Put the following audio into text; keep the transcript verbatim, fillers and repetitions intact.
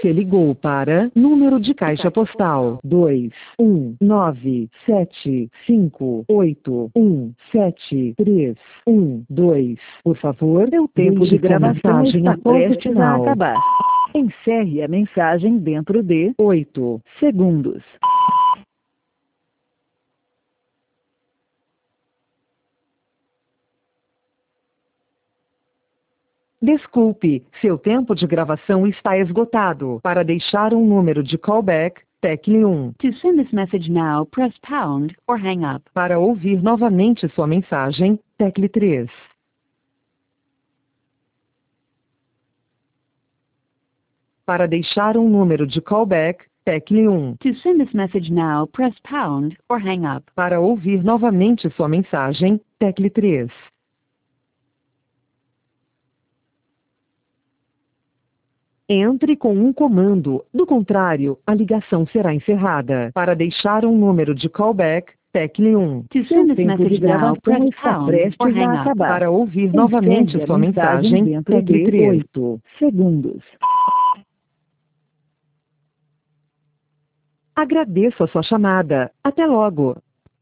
Você ligou para número de caixa postal dois um nove sete cinco oito um sete três um dois. Por favor, Seu tempo deixe de gravação mensagem está após o prestes a sinal. acabar. Encerre a mensagem dentro de oito segundos. Desculpe, seu tempo de gravação está esgotado. Para deixar um número de callback, tecle um. To send this message now, press pound or hang up. Para ouvir novamente sua mensagem, tecle três. Para deixar um número de callback, tecle um. To send this message now, press pound or hang up. Para ouvir novamente sua mensagem, tecle três. Entre com um comando, do contrário, a ligação será encerrada. Para deixar um número de callback, tecle um. To Seu send this tempo message de now, gravação press está pound prestes or a hang up. acabar. Para ouvir Encerre novamente a sua mensagem mensagem, dentro tecle de três. oito segundos. Agradeço a sua chamada. Até logo.